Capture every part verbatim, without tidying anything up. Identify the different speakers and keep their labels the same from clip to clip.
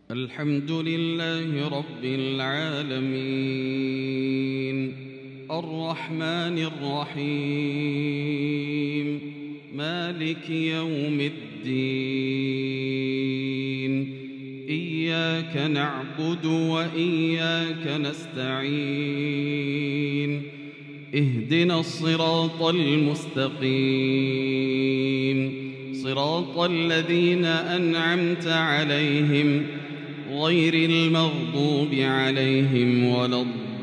Speaker 1: الحمد لله رب العالمين الرحمن الرحيم مالك يوم الدين إياك نعبد وإياك نستعين اهدنا الصراط المستقيم صراط الذين أنعمت عليهم غير المغضوب عليهم ولا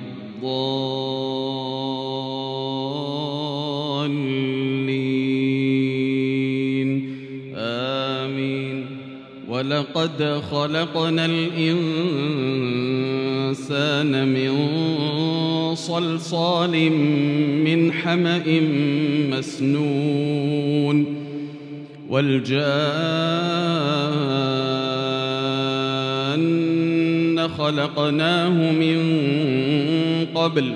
Speaker 1: الضالين آمين. ولقد خلقنا الإنسان من صلصال من حمأ مسنون والجان خلقناه من قبل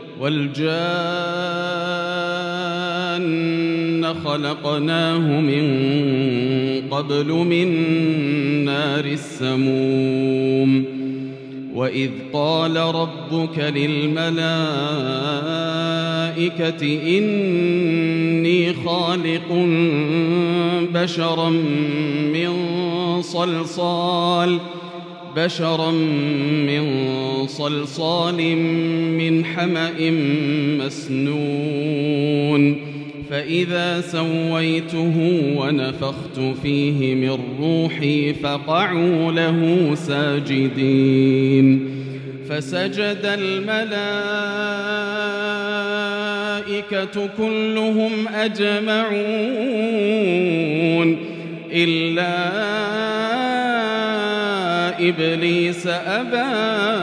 Speaker 1: والجان خلقناه من قبل من نار السموم. وإذ قال ربك للملائكة إني خالق بشرا من صلصال بشرا من صلصال من حمأ مسنون فإذا سويته ونفخت فيه من روحي فقعوا له ساجدين. فسجد الملائكة كلهم أجمعون إلا إبليس أبى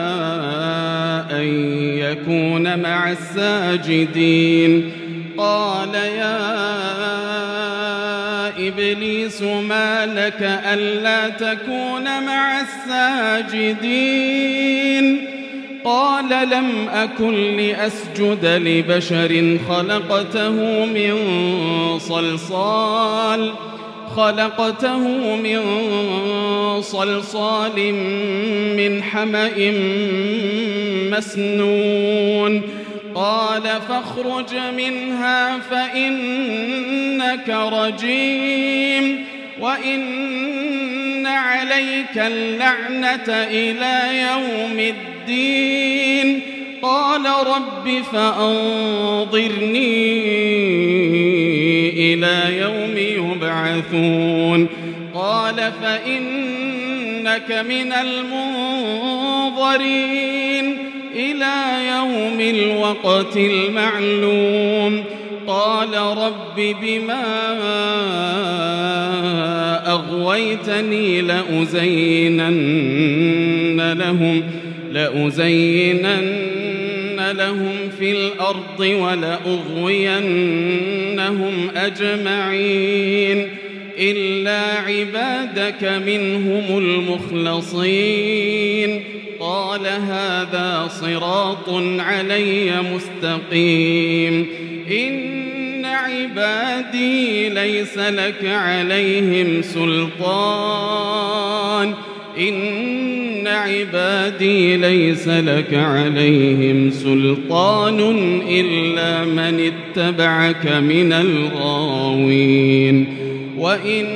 Speaker 1: أن يكون مع الساجدين. قال يا إبليس ما لك ألا تكون مع الساجدين؟ قال لم أكن لأسجد لبشر خلقته من صلصال خلقته من صلصال من حمأ مسنون. قال فاخرج منها فإنك رجيم وإن عليك اللعنة إلى يوم الدين. قال رب فأنظرني إلى يوم يبعثون. قال فإنك من المنظرين إلى يوم الوقت المعلوم. قال رب بما أغويتني لأزينن لهم لأزينن لهم في الأرض ولأغوينهم أجمعين إلا عبادك منهم المخلصين. قال هذا صراط علي مستقيم. إن عبادي ليس لك عليهم سلطان إن عبادي ليس لك عليهم سلطان إلا من اتبعك من الغاوين. وإن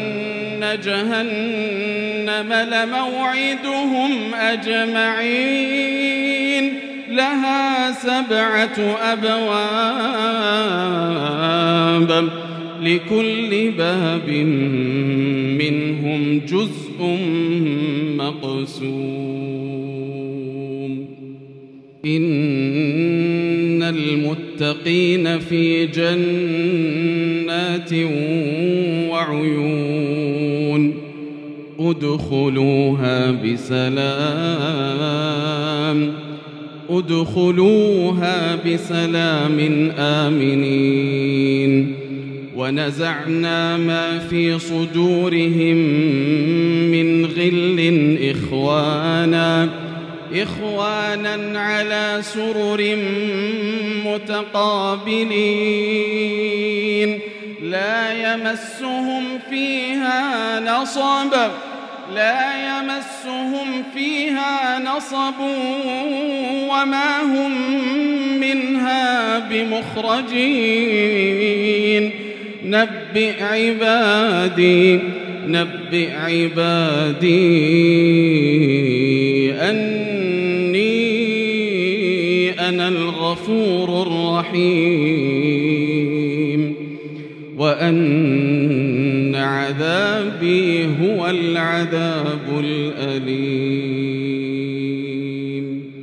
Speaker 1: جهنم لموعدهم أجمعين لها سبعة أبواب لكل باب منهم جزء مقسوم. إن المتقين في جنات وعيون ادخلوها بسلام ادخلوها بسلام آمنين. ونزعنا ما في صدورهم من غل إخوانا إخوانا على سرر متقابلين لا يمسهم فيها نصب لا يمسهم فيها نصب وما هم منها بمخرجين نبئ عبادي نبئ عبادي أني أنا الغفور الرحيم وأن عذابي هو العذاب الأليم.